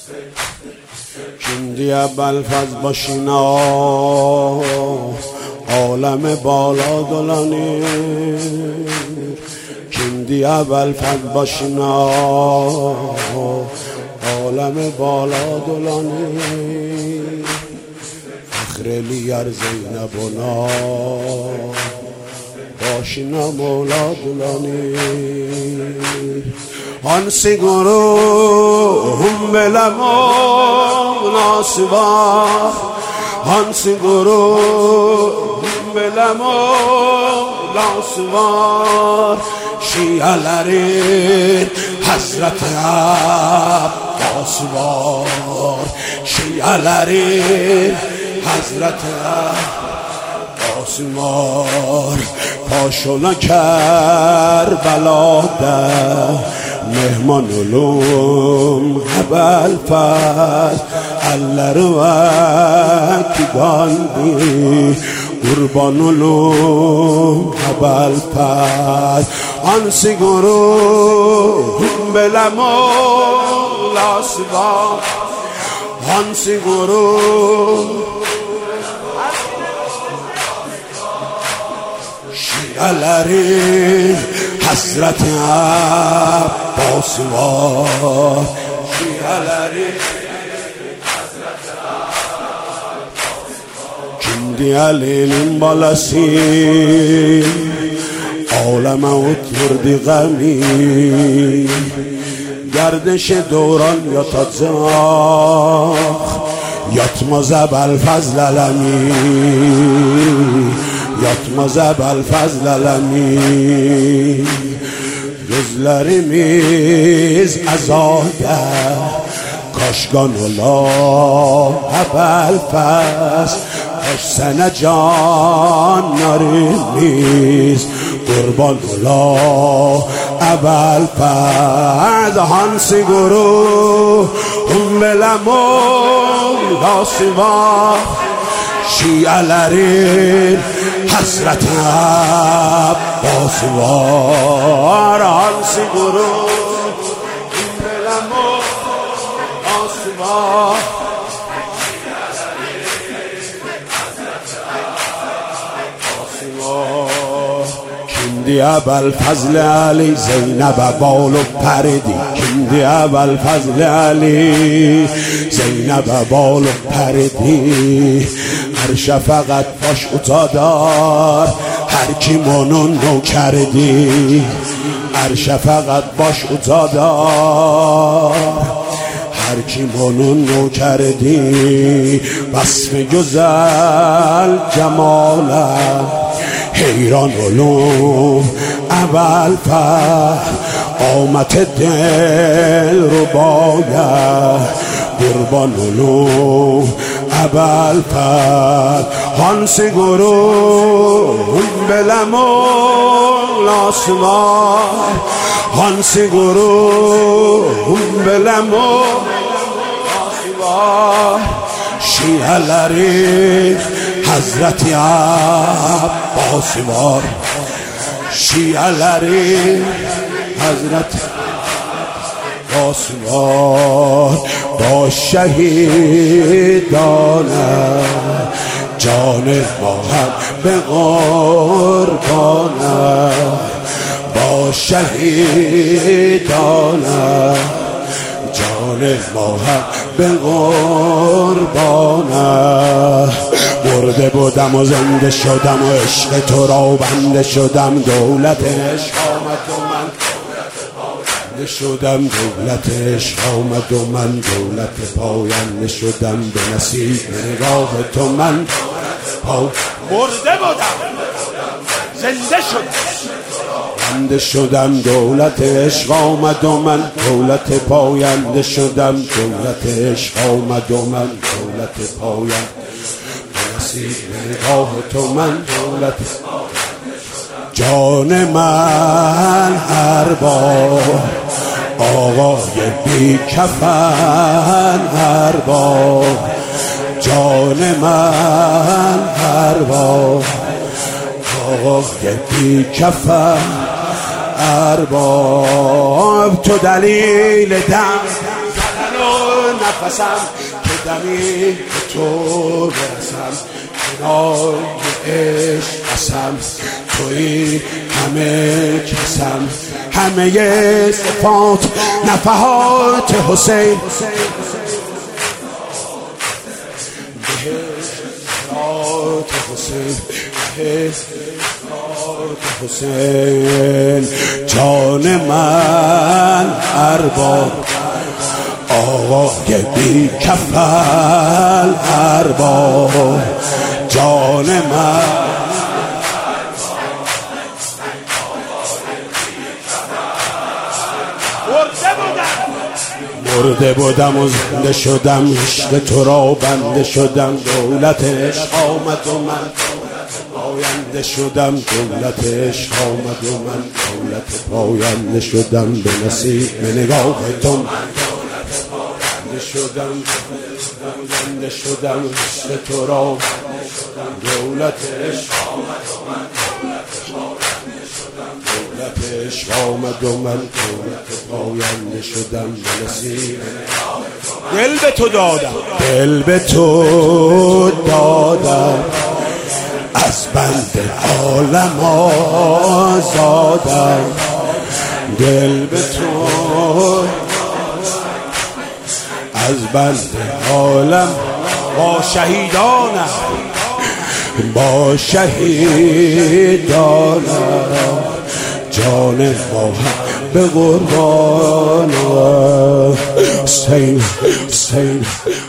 کندی ابوالفضل باشینا عالم بالا دلانی کندی ابوالفضل باشینا عالم بالا دلانی فخر لیر زینبونا باشینا مولا دلانی آن سیگورو هم بلما ناسوا آن سیگورو هم بلما ناسوا شیعلری حضرت عباس وار شیعلری حضرت عباس وار پاشونا کربلا ده مهمان علوم ابوالفضل الله رو اکیداندی قربان علوم ابوالفضل آن سیگورو بلما لاسوا آن سیگورو شیعلری حضرت عباس وار شیعلری حضرت عباس کندی علیلین بالسی عالم اتردی غمی گردش دوران یا تازاخ یاتماز ابوالفضل علمی یاتماز ابوالفضل علمی gözlerimiz azade kaşgan ola ابوالفضل kaş sene canlarimiz kurban ola ابوالفضل hansi guru ummelemol nasiva şialerin حضرت عباس وار hansi guru ummelemol nasiva کندی ابوالفضل علی زینب بال و پردی کندی ابوالفضل علی زینب بال و پردی هر شفقت باش اتادار هر کی منون نو کردی هر شفقت باش اتادار هر کی منون نو کردی وصف گزل جماله حیران علوم ابوالفضل قامت دل رو باید قربان علوم ابوالفضل hansi guru belemol asmar hansi guru belemol asmar şialeri Hazreti Abbas var şialeri Hazreti Abbas var با شهیدانه جان ما هم به قربانه با شهیدانه جان ما هم به قربانه مرده بودم و زنده شدم و عشق تو را بنده شدم دولت عشق آمد و من شدم دولت عشق آمد و من دولت پاینده شدم به نصیب نگاه تو من مرده بودم زنده شدم بنده شدم دولت عشق آمد و من دولت پاینده شدم دولت عشق آمد و من دولت پاینده به نصیب نگاه تو من دولت جان من هر بار آقای بی کفن هر بار جان من هر بار آقای بی کفن هر بار تو دلیل دم زدن و نفسم که دمی به تو برسم، کنار عشق قسم توی همه کسم، همه صفات نفحات حسین حسین جان من ارباب آقای بی کفل ارباب جان من مرده بودم و زنده شدم، عشق تو را بنده شدم، دولت عشق آمد و من پاینده شدم، دولت عشق آمد و من دولت پاینده شدم، به نصیب نگاه تو من بنده شدم، بنده شدم، عشق تو را دولت عشق آمد و من دولت عشق آمد و من دولت پاینده شدم، به نصیب دل به تو دادم، دل به تو دادم، از بند عالم آزادم، دل به تو از بند عالم با شهیدانم، با شهیدانم جان ما به قربان حسین حسین